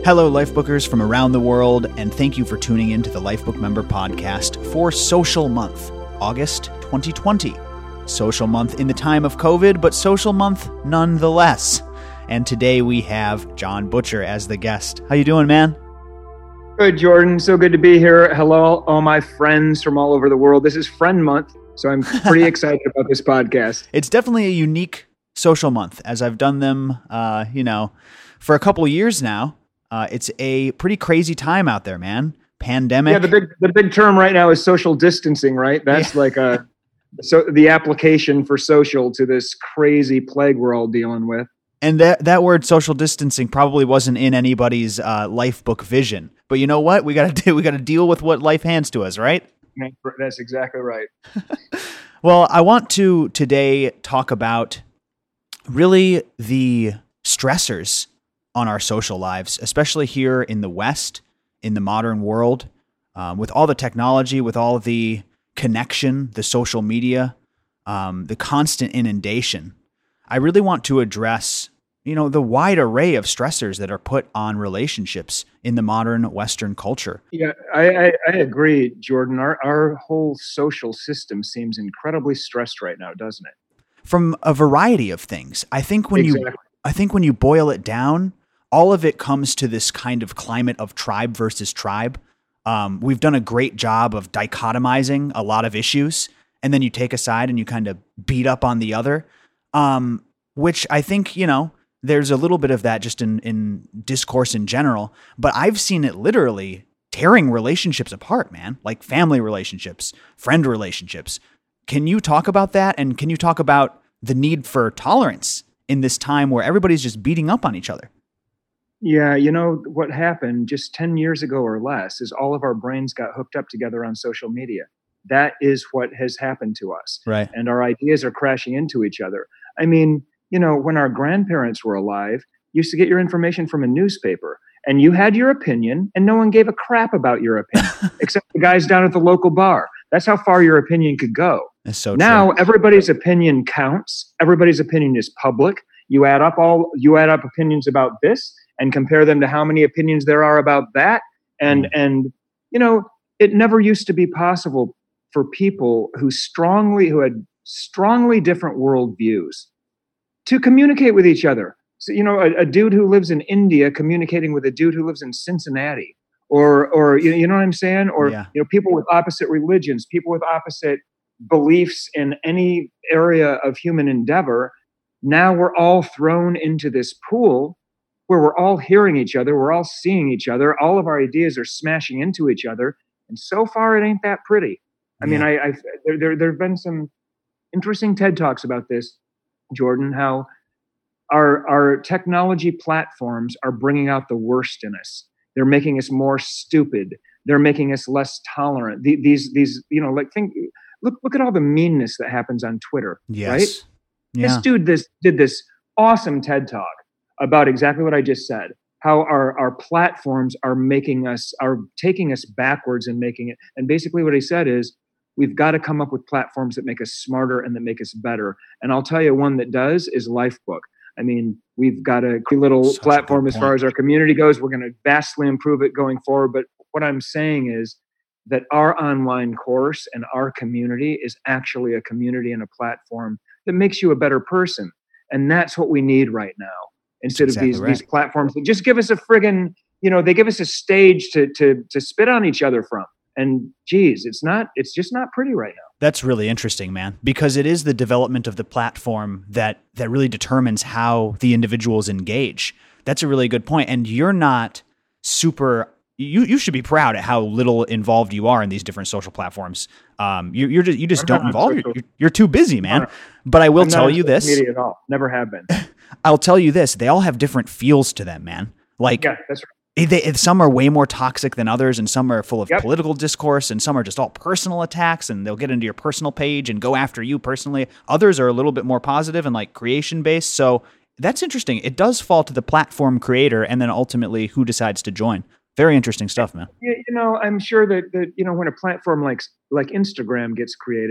Hello, Lifebookers from around the world, and thank you for tuning in to the Lifebook Member Podcast for Social Month, August 2020. Social month in the time of COVID, but social month nonetheless. And today we have John Butcher as the guest. How you doing, man? Good, Jordan. So good to be here. Hello, all my friends from all over the world. This is Friend Month, so I'm pretty excited about this podcast. It's definitely a unique social month, as I've done them, for a couple years now. It's a pretty crazy time out there, man. Pandemic. Yeah, the big term right now is social distancing, right? That's so the application for social to this crazy plague we're all dealing with. And that word social distancing probably wasn't in anybody's life book vision. But you know what? We got to deal with what life hands to us, right? That's exactly right. Well, I want to today talk about really the stressors on our social lives, especially here in the West, in the modern world, with all the technology, with all the connection, the social media, the constant inundation. I really want to address, the wide array of stressors that are put on relationships in the modern Western culture. Yeah, I agree, Jordan. Our whole social system seems incredibly stressed right now, doesn't it? From a variety of things. I think when you boil it down, all of it comes to this kind of climate of tribe versus tribe. We've done a great job of dichotomizing a lot of issues, and then you take a side and you kind of beat up on the other, which I think, there's a little bit of that just in discourse in general, but I've seen it literally tearing relationships apart, man, like family relationships, friend relationships. Can you talk about that? And can you talk about the need for tolerance in this time where everybody's just beating up on each other? Yeah, what happened just 10 years ago or less is all of our brains got hooked up together on social media. That is what has happened to us. Right. And our ideas are crashing into each other. I mean, when our grandparents were alive, you used to get your information from a newspaper, and you had your opinion, and no one gave a crap about your opinion, except the guys down at the local bar. That's how far your opinion could go. That's so now true. Everybody's opinion counts. Everybody's opinion is public. You add up opinions about this and compare them to how many opinions there are about that. And it never used to be possible for people who had strongly different worldviews to communicate with each other. So, a dude who lives in India communicating with a dude who lives in Cincinnati, or you know what I'm saying? Or, people with opposite religions, people with opposite beliefs in any area of human endeavor. Now we're all thrown into this pool where we're all hearing each other, we're all seeing each other, all of our ideas are smashing into each other, and so far it ain't that pretty. I mean, there have been some interesting TED Talks about this, Jordan, how our technology platforms are bringing out the worst in us. They're making us more stupid. They're making us less tolerant. Look at all the meanness that happens on Twitter, yes. Right? Yeah. This dude did this awesome TED Talk about exactly what I just said, how our platforms are taking us backwards and making it. And basically what he said is, we've got to come up with platforms that make us smarter and that make us better. And I'll tell you one that does is Lifebook. I mean, we've got a little platform as far as our community goes. We're going to vastly improve it going forward. But what I'm saying is that our online course and our community is actually a community and a platform that makes you a better person. And that's what we need right now. Instead of these platforms that just give us a friggin', they give us a stage to spit on each other from. And geez, it's just not pretty right now. That's really interesting, man, because it is the development of the platform that really determines how the individuals engage. That's a really good point. And you're not you should be proud at how little involved you are in these different social platforms. You just don't involve. You're too busy, man. But I will tell you this. Media at all. Never have been. I'll tell you this. They all have different feels to them, man. Like, yeah, that's right. Some are way more toxic than others, and some are full of political discourse, and some are just all personal attacks, and they'll get into your personal page and go after you personally. Others are a little bit more positive and like creation based. So that's interesting. It does fall to the platform creator and then ultimately who decides to join. Very interesting stuff, man. I'm sure that when a platform like Instagram gets created,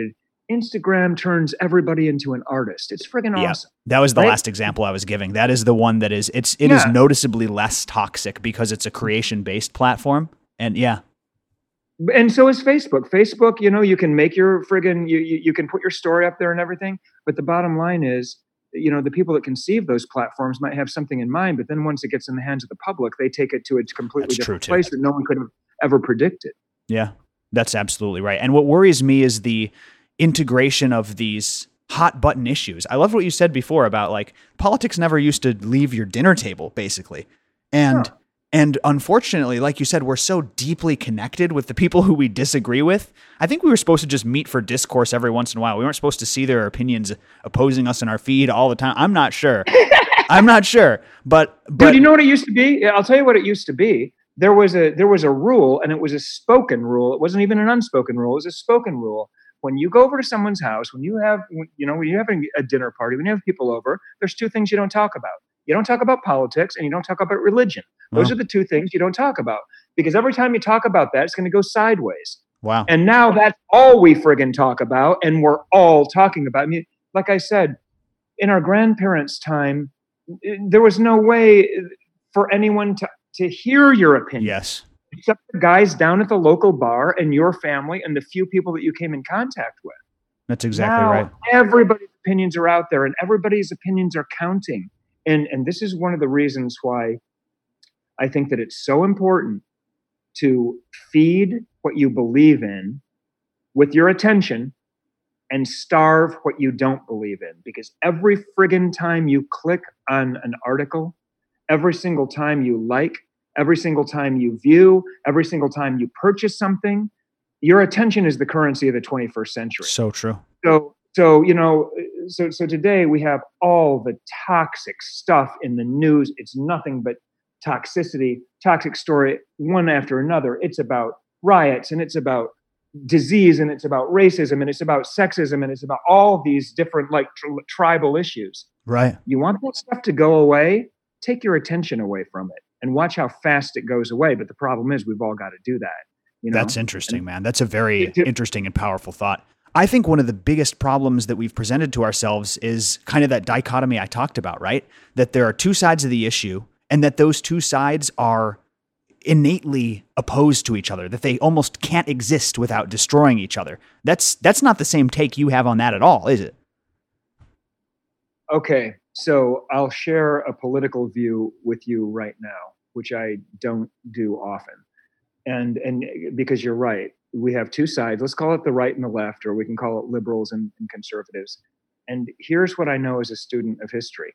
Instagram turns everybody into an artist. It's friggin' awesome. That was the last example I was giving. That is the one that is, it is noticeably less toxic because it's a creation-based platform. And and so is Facebook. Facebook, you can make your friggin', you can put your story up there and everything. But the bottom line is, the people that conceive those platforms might have something in mind, but then once it gets in the hands of the public, they take it to a completely different place that no one could have ever predicted. Yeah, that's absolutely right. And what worries me is the integration of these hot button issues. I love what you said before about like politics never used to leave your dinner table, basically. And unfortunately, like you said, we're so deeply connected with the people who we disagree with. I think we were supposed to just meet for discourse every once in a while. We weren't supposed to see their opinions opposing us in our feed all the time. I'm not sure. But dude, you know what it used to be? I'll tell you what it used to be. There was a rule, and it was a spoken rule. It wasn't even an unspoken rule. It was a spoken rule. When you go over to someone's house, when you have a dinner party, when you have people over, there's two things you don't talk about. You don't talk about politics, and you don't talk about religion. Those are the two things you don't talk about, because every time you talk about that, it's going to go sideways. Wow. And now that's all we friggin' talk about, and we're all talking about. I mean, like I said, in our grandparents' time, there was no way for anyone to hear your opinion. Yes. Except the guys down at the local bar and your family and the few people that you came in contact with. That's exactly right. Everybody's opinions are out there, and everybody's opinions are counting. And this is one of the reasons why I think that it's so important to feed what you believe in with your attention and starve what you don't believe in. Because every friggin' time you click on an article, every single time you like, every single time you view, every single time you purchase something, your attention is the currency of the 21st century. So true. So today we have all the toxic stuff in the news. It's nothing but toxicity, toxic story, one after another. It's about riots, and it's about disease, and it's about racism, and it's about sexism, and it's about all these different tribal issues. Right. You want that stuff to go away? Take your attention away from it and watch how fast it goes away. But the problem is we've all got to do that. That's interesting, man. That's a very interesting and powerful thought. I think one of the biggest problems that we've presented to ourselves is kind of that dichotomy I talked about, right? That there are two sides of the issue, and that those two sides are innately opposed to each other, that they almost can't exist without destroying each other. That's not the same take you have on that at all, is it? Okay, so I'll share a political view with you right now, which I don't do often. And because you're right, we have two sides. Let's call it the right and the left, or we can call it liberals and conservatives. And here's what I know as a student of history.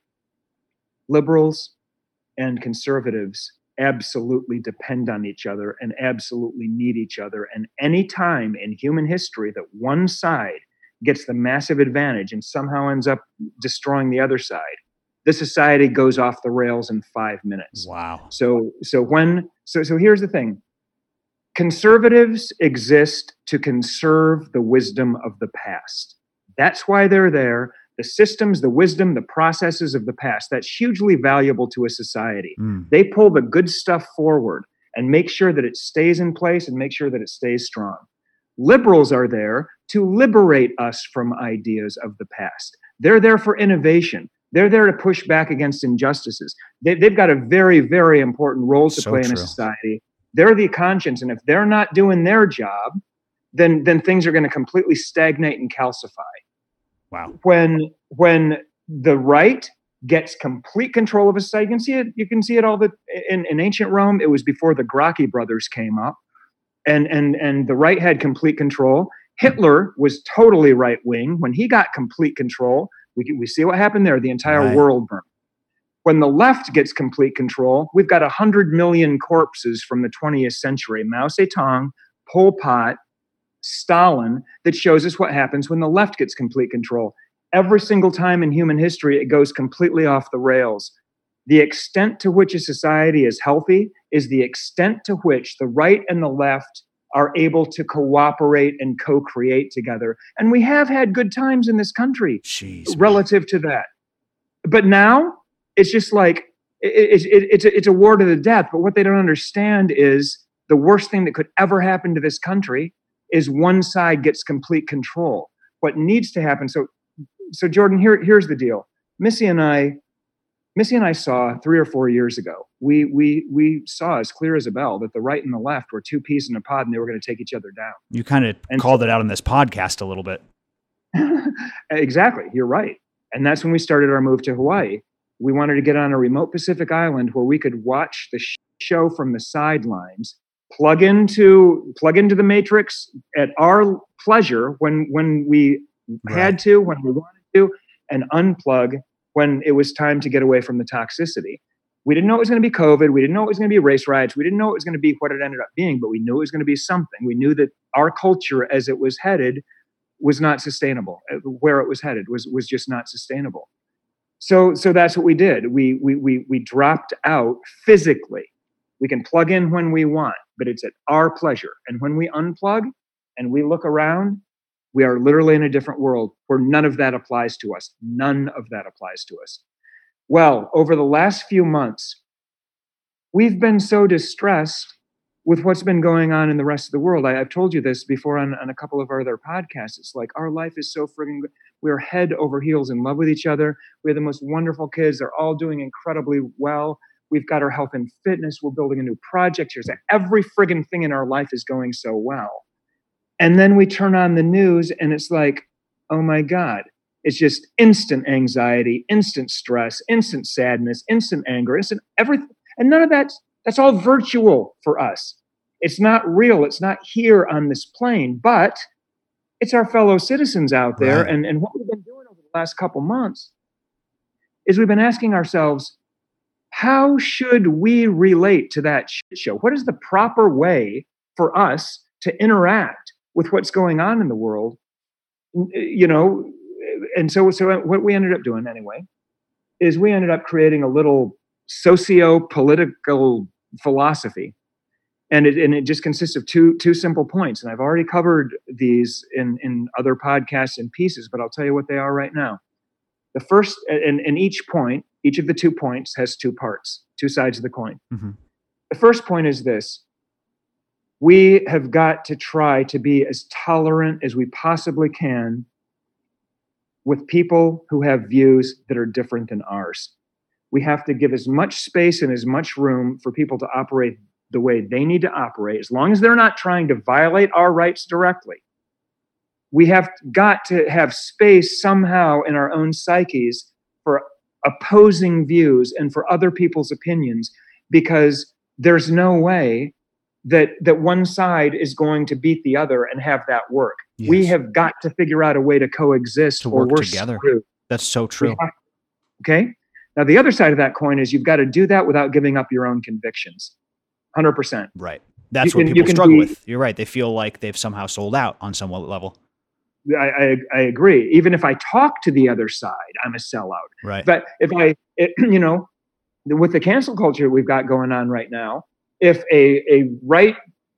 Liberals and conservatives absolutely depend on each other and absolutely need each other. And any time in human history that one side gets the massive advantage and somehow ends up destroying the other side, the society goes off the rails in 5 minutes. Wow. So here's the thing. Conservatives exist to conserve the wisdom of the past. That's why they're there. The systems, the wisdom, the processes of the past, that's hugely valuable to a society. They pull the good stuff forward and make sure that it stays in place and make sure that it stays strong. Liberals are there to liberate us from ideas of the past. They're there for innovation. They're there to push back against injustices. They've got a very, very important role to play in a society. They're the conscience, and if they're not doing their job, then things are going to completely stagnate and calcify. Wow. When the right gets complete control of a society, you can see it all in ancient Rome. It was before the Gracchi brothers came up, and the right had complete control. Hitler was totally right wing. When he got complete control, we see what happened there. The entire world burned. When the left gets complete control, we've got 100 million corpses from the 20th century, Mao Zedong, Pol Pot, Stalin, that shows us what happens when the left gets complete control. Every single time in human history, it goes completely off the rails. The extent to which a society is healthy is the extent to which the right and the left are able to cooperate and co-create together. And we have had good times in this country relative to that. But now, it's just like, it's a war to the death. But what they don't understand is the worst thing that could ever happen to this country is one side gets complete control. what needs to happen. So Jordan, here's the deal. Missy and I saw 3 or 4 years ago, we saw as clear as a bell that the right and the left were two peas in a pod and they were going to take each other down. You kind of called it out on this podcast a little bit. Exactly. You're right. And that's when we started our move to Hawaii. We wanted to get on a remote Pacific island where we could watch the show from the sidelines, plug into the matrix at our pleasure when we had to, when we wanted to, and unplug when it was time to get away from the toxicity. We didn't know it was going to be COVID. We didn't know it was going to be race riots. We didn't know it was going to be what it ended up being, but we knew it was going to be something. We knew that our culture as it was headed was not sustainable. Where it was headed was just not sustainable. So that's what we did. We dropped out physically. We can plug in when we want, but it's at our pleasure. And when we unplug and we look around, we are literally in a different world where none of that applies to us. None of that applies to us. Well, over the last few months, we've been so distressed with what's been going on in the rest of the world. I've told you this before on a couple of our other podcasts. It's like our life is so friggin' good. We're head over heels in love with each other. We have the most wonderful kids. They're all doing incredibly well. We've got our health and fitness. We're building a new project here. So every friggin' thing in our life is going so well. And then we turn on the news and it's like, oh my God, it's just instant anxiety, instant stress, instant sadness, instant anger, instant everything. And none of that's all virtual for us. It's not real. It's not here on this plane, but it's our fellow citizens out there. Right. And what we've been doing over the last couple months is we've been asking ourselves, how should we relate to that shit show? What is the proper way for us to interact with what's going on in the world? You know, and so what we ended up doing anyway is we ended up creating a little socio-political philosophy. And it just consists of two simple points. And I've already covered these in other podcasts and pieces, but I'll tell you what they are right now. The first, and each of the 2 points has 2 parts, 2 sides of the coin. Mm-hmm. The first point is this. We have got to try to be as tolerant as we possibly can with people who have views that are different than ours. We have to give as much space and as much room for people to operate the way they need to operate, as long as they're not trying to violate our rights directly. We have got to have space somehow in our own psyches for opposing views and for other people's opinions, because there's no way that one side is going to beat the other and have that work. Yes. We have got to figure out a way to coexist, to work or we're together. Screwed. That's so true. Okay? Now, the other side of that coin is you've got to do that without giving up your own convictions. 100%. Right. That's what people struggle with. You're right. They feel like they've somehow sold out on some level. I agree. Even if I talk to the other side, I'm a sellout. Right. But if with the cancel culture we've got going on right now, if a right,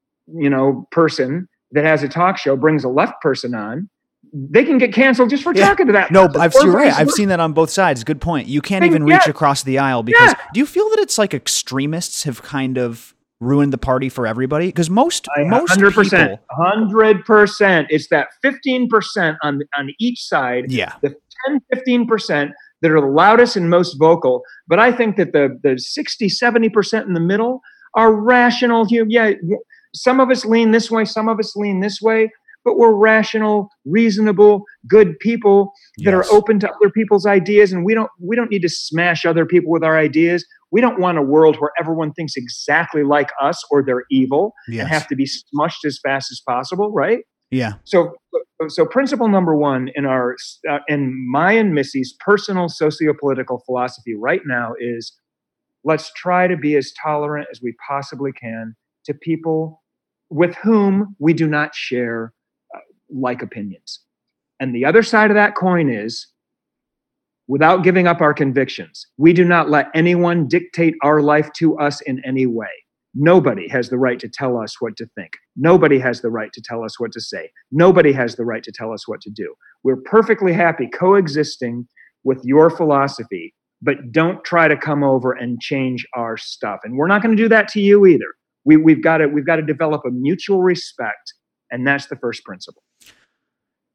person that has a talk show brings a left person on, they can get canceled just for talking to that. No, you're right. I've seen that on both sides. Good point. You can't even reach across the aisle because do you feel that it's like extremists have kind of ruined the party for everybody? Because most 100%, people, 100%. It's that 15% on each side. Yeah. The 10-15% that are the loudest and most vocal. But I think that the 60-70% in the middle are rational. Yeah, some of us lean this way, some of us lean this way, but we're rational, reasonable, good people that are open to other people's ideas, and we don't need to smash other people with our ideas. We don't want a world where everyone thinks exactly like us or they're evil and have to be smushed as fast as possible, right? Yeah. So principle number one in my and Missy's personal sociopolitical philosophy right now is let's try to be as tolerant as we possibly can to people with whom we do not share like opinions. And the other side of that coin is, without giving up our convictions, we do not let anyone dictate our life to us in any way. Nobody has the right to tell us what to think. Nobody has the right to tell us what to say. Nobody has the right to tell us what to do. We're perfectly happy coexisting with your philosophy, but don't try to come over and change our stuff. And we're not going to do that to you either. We've got to develop a mutual respect, and that's the first principle.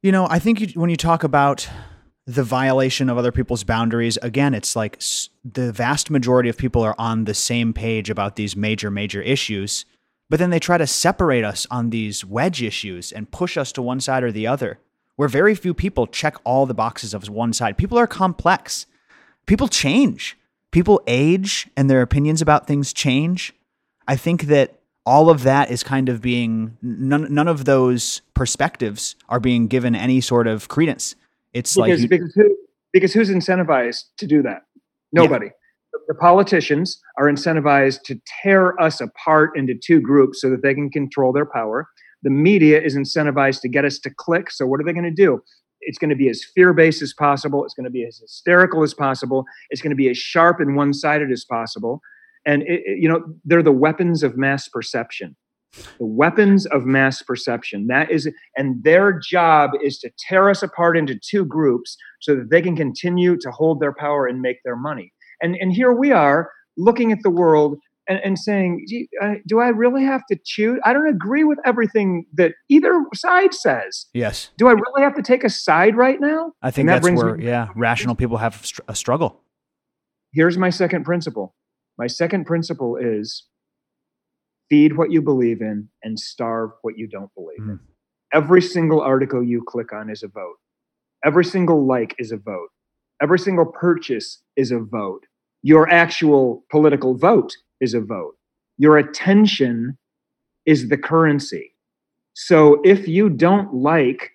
I think when you talk about the violation of other people's boundaries, again, it's like the vast majority of people are on the same page about these major, major issues, but then they try to separate us on these wedge issues and push us to one side or the other, where very few people check all the boxes of one side. People are complex. People change. People age and their opinions about things change. I think that all of that is kind of being, none of those perspectives are being given any sort of credence. It's because who's incentivized to do that? Nobody. Yeah. The politicians are incentivized to tear us apart into two groups so that they can control their power. The media is incentivized to get us to click. So what are they going to do? It's going to be as fear-based as possible. It's going to be as hysterical as possible. It's going to be as sharp and one-sided as possible. And they're the weapons of mass perception. The weapons of mass perception. And their job is to tear us apart into two groups so that they can continue to hold their power and make their money. And here we are looking at the world and saying, gee, do I really have to choose? I don't agree with everything that either side says. Yes. Do I really have to take a side right now? I think that's where, rational people have a struggle. Here's my second principle. My second principle is feed what you believe in and starve what you don't believe in. Every single article you click on is a vote. Every single like is a vote. Every single purchase is a vote. Your actual political vote is a vote. Your attention is the currency. So if you don't like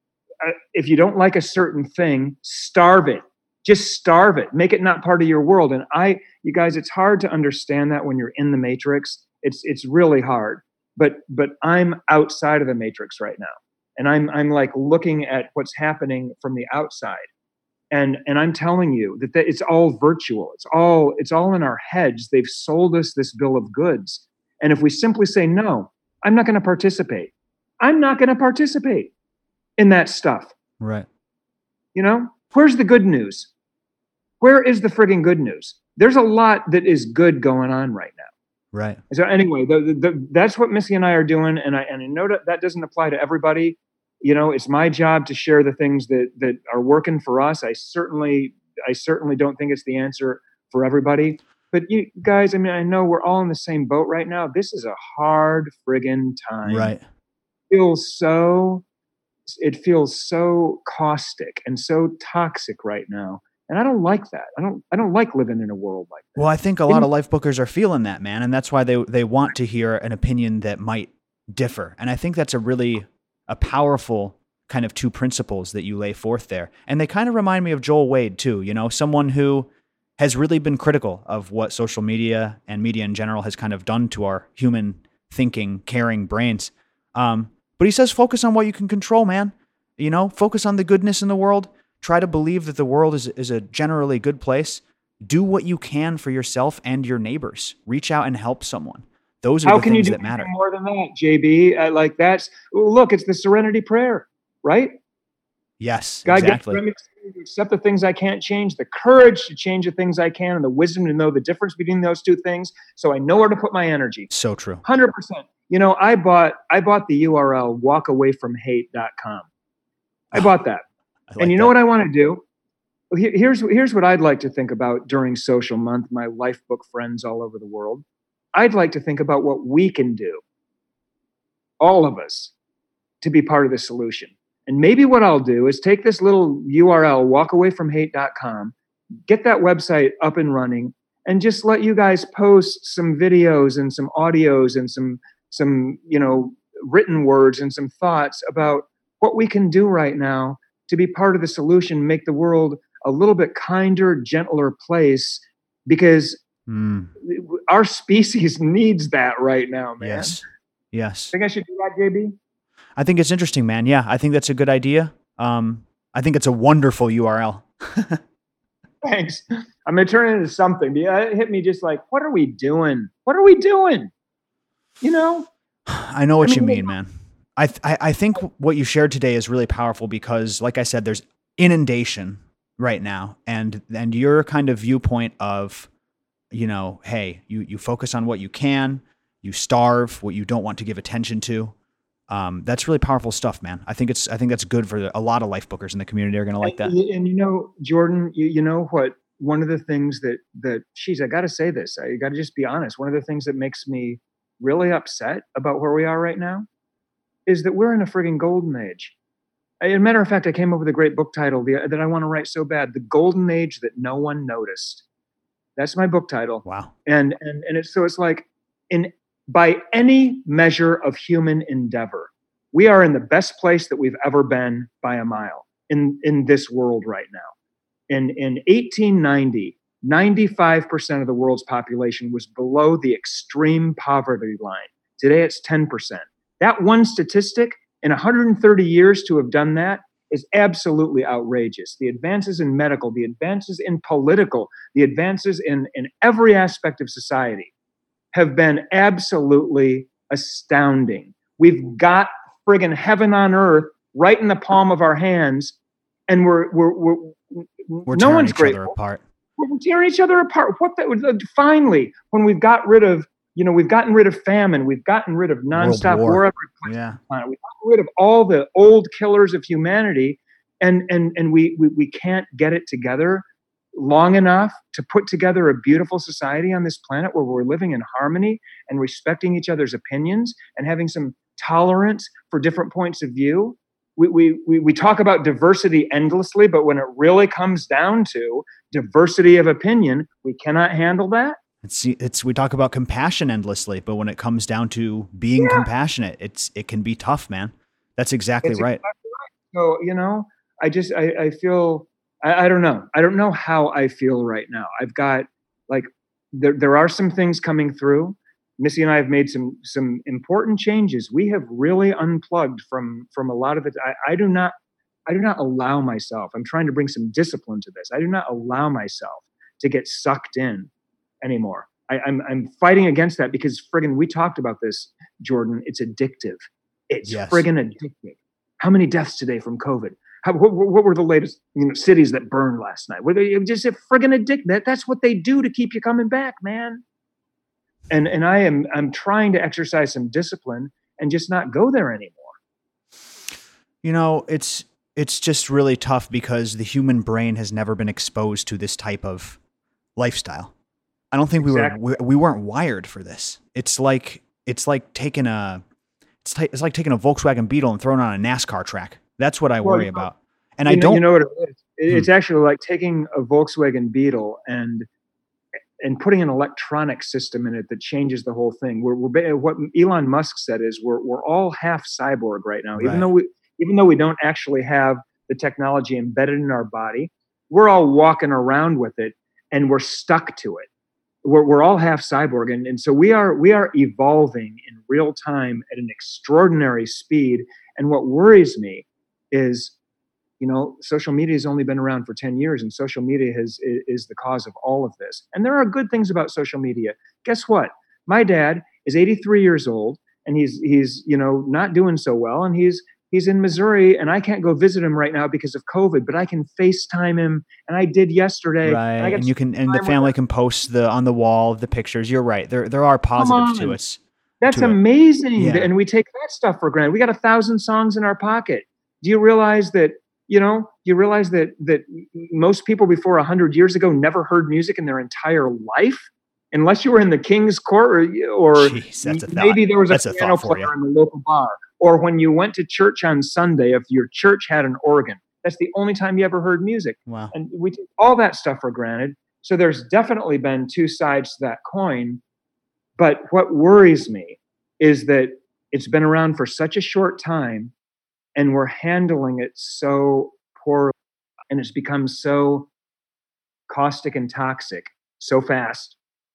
a certain thing, starve it. Just starve it. Make it not part of your world. And you guys, it's hard to understand that when you're in the matrix. It's really hard. But I'm outside of the matrix right now. And I'm like looking at what's happening from the outside. And I'm telling you that it's all virtual. It's all in our heads. They've sold us this bill of goods. And if we simply say, no, I'm not going to participate. I'm not going to participate in that stuff. Right. Where's the good news? Where is the friggin' good news? There's a lot that is good going on right now. Right. So anyway, that's what Missy and I are doing. And I know that doesn't apply to everybody. It's my job to share the things that are working for us. I certainly don't think it's the answer for everybody. But you guys, I know we're all in the same boat right now. This is a hard friggin' time. Right. It feels so caustic and so toxic right now. And I don't like that. I don't like living in a world like that. Well, I think a lot of life bookers are feeling that, man. And that's why they want to hear an opinion that might differ. And I think that's a powerful kind of two principles that you lay forth there. And they kind of remind me of Joel Wade too, someone who has really been critical of what social media and media in general has kind of done to our human thinking, caring brains. But he says, focus on what you can control, man. Focus on the goodness in the world. Try to believe that the world is a generally good place. Do what you can for yourself and your neighbors. Reach out and help someone. Those are the things that matter. How can you do more than that, JB? Look, it's the serenity prayer, right? Yes, God, exactly. Give me to accept the things I can't change, the courage to change the things I can, and the wisdom to know the difference between those two things, so I know where to put my energy. So true. 100%. I bought the URL walkawayfromhate.com. I bought that. And you know what I want to do? Here's what I'd like to think about during Social Month, my life book friends all over the world. I'd like to think about what we can do, all of us, to be part of the solution. And maybe what I'll do is take this little URL, walkawayfromhate.com, get that website up and running, and just let you guys post some videos and some audios and some written words and some thoughts about what we can do right now to be part of the solution, make the world a little bit kinder, gentler place, because our species needs that right now, man. Yes. Think I should do that, JB? I think it's interesting, man. Yeah, I think that's a good idea. I think it's a wonderful URL. Thanks. I'm going to turn it into something. It hit me just like, what are we doing? What are we doing? I know what you mean, man. I think what you shared today is really powerful because, like I said, there's inundation right now, and your kind of viewpoint of, hey, you focus on what you can, you starve what you don't want to give attention to. That's really powerful stuff, man. I think that's good for a lot of life bookers in the community are going to like that. And Jordan, you know what? One of the things geez, I got to say this. I got to just be honest. One of the things that makes me really upset about where we are right now is that we're in a frigging golden age. As a matter of fact, I came up with a great book title that I want to write so bad: "The Golden Age That No One Noticed." That's my book title. Wow. And it's like, by any measure of human endeavor, we are in the best place that we've ever been by a mile in this world right now. In 1890, 95% of the world's population was below the extreme poverty line. Today, it's 10%. That one statistic, in 130 years to have done that, is absolutely outrageous. The advances in medical, the advances in political, the advances in every aspect of society have been absolutely astounding. We've got friggin' heaven on earth right in the palm of our hands, and we're no one's grateful. Apart. We're tearing each other apart. Finally, when we've gotten rid of famine, we've gotten rid of nonstop war every place on the planet. We've gotten rid of all the old killers of humanity, and we can't get it together long enough to put together a beautiful society on this planet where we're living in harmony and respecting each other's opinions and having some tolerance for different points of view. We talk about diversity endlessly, but when it really comes down to diversity of opinion, we cannot handle that. We talk about compassion endlessly, but when it comes down to being compassionate, it can be tough, man. That's exactly right. So, I feel, I don't know. I don't know how I feel right now. I've got there are some things coming through. Missy and I have made some important changes. We have really unplugged from a lot of it. I do not allow myself. I'm trying to bring some discipline to this. I do not allow myself to get sucked in anymore. I'm fighting against that because friggin', we talked about this, Jordan. It's addictive. It's friggin' addictive. How many deaths today from COVID? What were the latest cities that burned last night? Were they just friggin' addicted? That's what they do to keep you coming back, man. And I'm trying to exercise some discipline and just not go there anymore. It's just really tough because the human brain has never been exposed to this type of lifestyle. I don't think we weren't wired for this. It's like taking a Volkswagen Beetle and throwing it on a NASCAR track. That's what I worry about. And you know what it is? It's actually like taking a Volkswagen Beetle and putting an electronic system in it that changes the whole thing. What Elon Musk said is we're all half cyborg right now, even though we don't actually have the technology embedded in our body. We're all walking around with it, and we're stuck to it. We're all half cyborg, and so we are evolving in real time at an extraordinary speed. And what worries me is, social media has only been around for 10 years, and social media is the cause of all of this. And there are good things about social media. Guess what? My dad is 83 years old, and he's not doing so well, and he's in Missouri, and I can't go visit him right now because of COVID, but I can FaceTime him, and I did yesterday. Right, and the family can post on the wall the pictures. You're right. There are positives to us. That's amazing, and we take that stuff for granted. We got 1,000 songs in our pocket. Do you realize that? That most people before 100 years ago never heard music in their entire life, unless you were in the King's Court or Jeez, maybe there was a piano player in the local bar, or when you went to church on Sunday, if your church had an organ. That's the only time you ever heard music. Wow. And we take all that stuff for granted. So there's definitely been two sides to that coin. But what worries me is that it's been around for such a short time, and we're handling it so poorly, and it's become so caustic and toxic so fast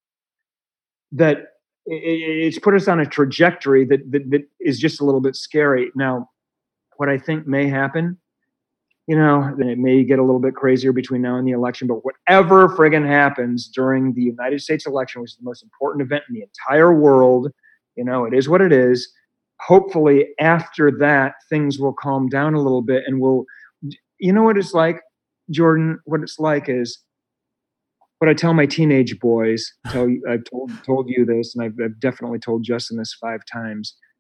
that it's put us on a trajectory that is just a little bit scary. Now, what I think may happen, then it may get a little bit crazier between now and the election, but whatever friggin' happens during the United States election, which is the most important event in the entire world, it is what it is. Hopefully after that, things will calm down a little bit, and what it's like, Jordan, what it's like is what I tell my teenage boys. I've told you this, and I've definitely told Justin this 5 times.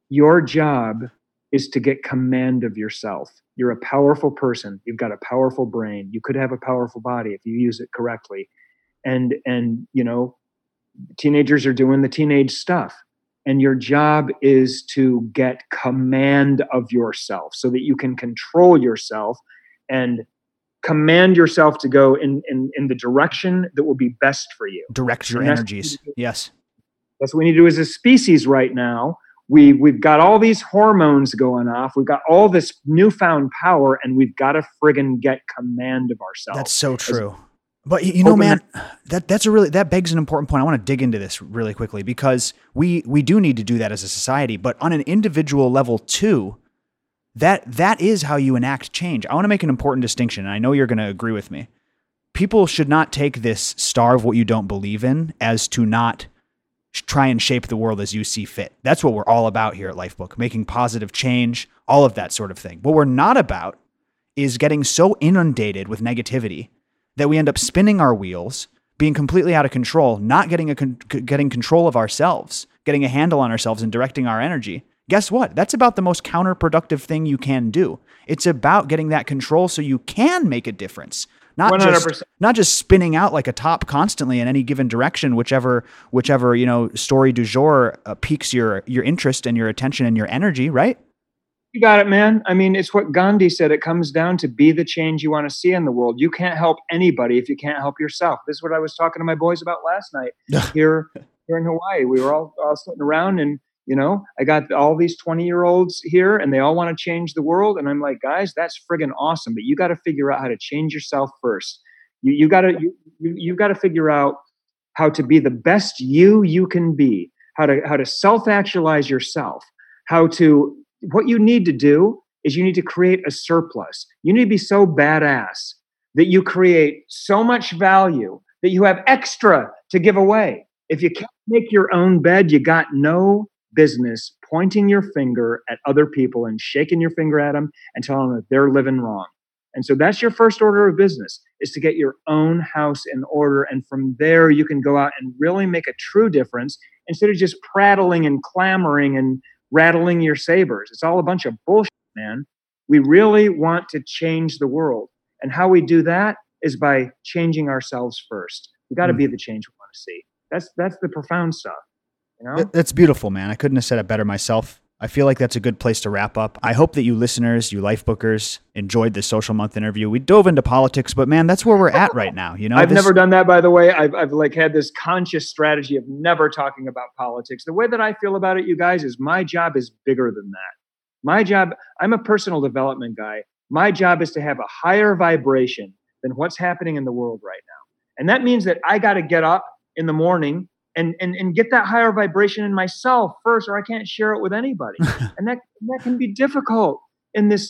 Your job is to get command of yourself. You're a powerful person. You've got a powerful brain. You could have a powerful body if you use it correctly. And you know, teenagers are doing the teenage stuff. And your job is to get command of yourself so that you can control yourself and command yourself to go in the direction that will be best for you. Direct your energies. Yes. That's what we need to do as a species right now. We've got all these hormones going off. We've got all this newfound power, and we've got to friggin' get command of ourselves. That's so true. But you know, man, that begs an important point. I want to dig into this really quickly because we do need to do that as a society, but on an individual level too, that is how you enact change. I want to make an important distinction, and I know you're going to agree with me. People should not take this starve what you don't believe in as to not try and shape the world as you see fit. That's what we're all about here at Lifebook, making positive change, all of that sort of thing. What we're not about is getting so inundated with negativity that we end up spinning our wheels, being completely out of control, not getting control of ourselves, getting a handle on ourselves and directing our energy. Guess what? That's about the most counterproductive thing you can do. It's about getting that control so you can make a difference. Not 100%. Not just spinning out like a top constantly in any given direction, whichever story du jour piques your interest and your attention and your energy, right? You got it, man. I mean, it's what Gandhi said. It comes down to be the change you want to see in the world. You can't help anybody if you can't help yourself. This is what I was talking to my boys about last night here in Hawaii. We were all sitting around, and I got all these 20-year-olds here, and they all want to change the world. And I'm like, guys, that's friggin' awesome, but you got to figure out how to change yourself first. You got to figure out how to be the best you can be. How to self-actualize yourself. What you need to do is you need to create a surplus. You need to be so badass that you create so much value that you have extra to give away. If you can't make your own bed, you got no business pointing your finger at other people and shaking your finger at them and telling them that they're living wrong. And so that's your first order of business, is to get your own house in order. And from there, you can go out and really make a true difference instead of just prattling and clamoring and rattling your sabers. It's all a bunch of bullshit, man. We really want to change the world. And how we do that is by changing ourselves first. We got to be the change we want to see. That's the profound stuff. That's beautiful, man. I couldn't have said it better myself. I feel like that's a good place to wrap up. I hope that you listeners, you Lifebookers, enjoyed this Social Month interview. We dove into politics, but man, that's where we're at right now. I've never done that, by the way. I've had this conscious strategy of never talking about politics. The way that I feel about it, you guys, is my job is bigger than that. My job, I'm a personal development guy. My job is to have a higher vibration than what's happening in the world right now. And that means that I got to get up in the morning and get that higher vibration in myself first, or I can't share it with anybody. And that can be difficult in this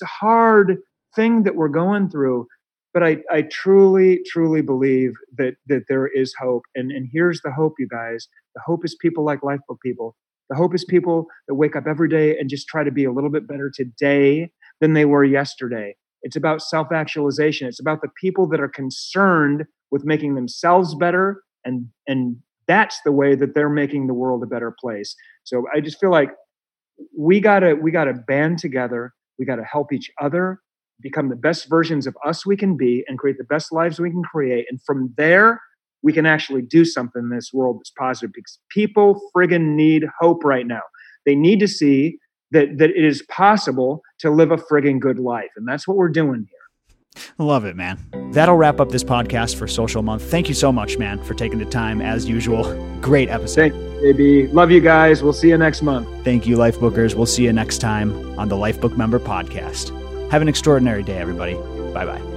hard thing that we're going through. But I truly, truly believe that there is hope. And here's the hope, you guys. The hope is people like Lifebook people. The hope is people that wake up every day and just try to be a little bit better today than they were yesterday. It's about self-actualization. It's about the people that are concerned with making themselves better, and that's the way that they're making the world a better place. So I just feel like we gotta band together. We gotta help each other become the best versions of us we can be and create the best lives we can create. And from there, we can actually do something in this world that's positive, because people friggin' need hope right now. They need to see that it is possible to live a friggin' good life. And that's what we're doing here. Love it, man. That'll wrap up this podcast for Social Month. Thank you so much, man, for taking the time as usual. Great episode. Thank you, baby. Love you guys. We'll see you next month. Thank you, Lifebookers. We'll see you next time on the Lifebook Member Podcast. Have an extraordinary day, everybody. Bye-bye.